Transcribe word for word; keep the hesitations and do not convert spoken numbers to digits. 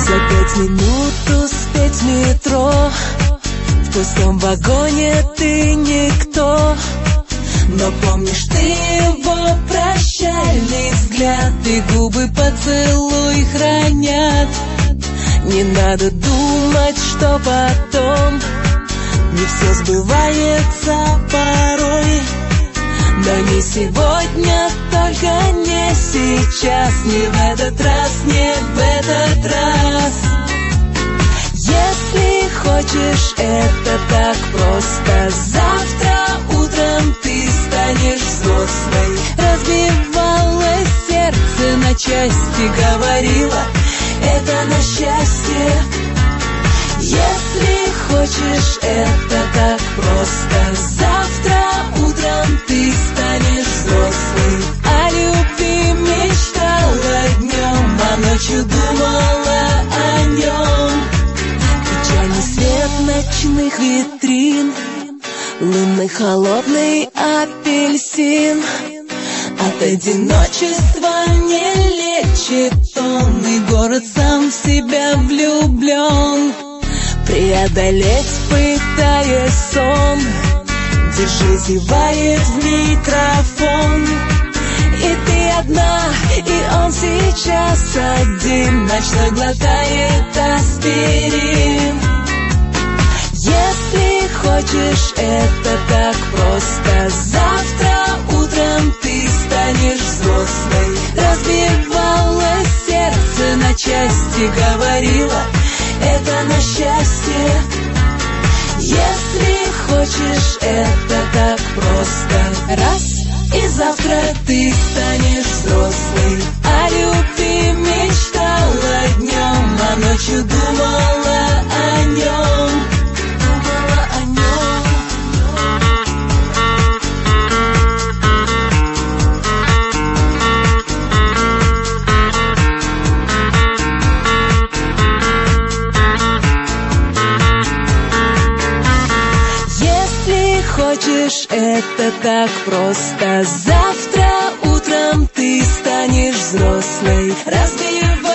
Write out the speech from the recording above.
За пять минут успеть в метро, в пустом вагоне ты никто. Но помнишь ты его прощальный взгляд, и губы поцелуй хранят. Не надо думать, что потом не все сбывается порой. Но не сегодня, только не сейчас, не в этот раз, не в этот раз. Если хочешь, это так просто. Завтра утром ты станешь взрослой. Разбивалось сердце на части, говорила, это на счастье. Если хочешь, это так просто. Завтра утром ты станешь взрослой. О любви мечтала днем, а ночью думала о нем. Печальный свет ночных витрин, лунный холодный апельсин. От одиночества не лечит он, и город сам в себя влюблен. Преодолеть, пытаясь сон, держи, зевает в микрофон. И ты одна, и он сейчас один, ночной глотает аспирин. Если хочешь, это так просто. Завтра утром ты станешь взрослой. Разбивалось сердце на части, говорила, это на счастье. Если хочешь, это так просто. Раз, и завтра ты станешь взрослой. О любви мечтала днем, а ночью думала о нем. Думала о нем. Хочешь, это так просто. Завтра утром ты станешь взрослой. Разбивай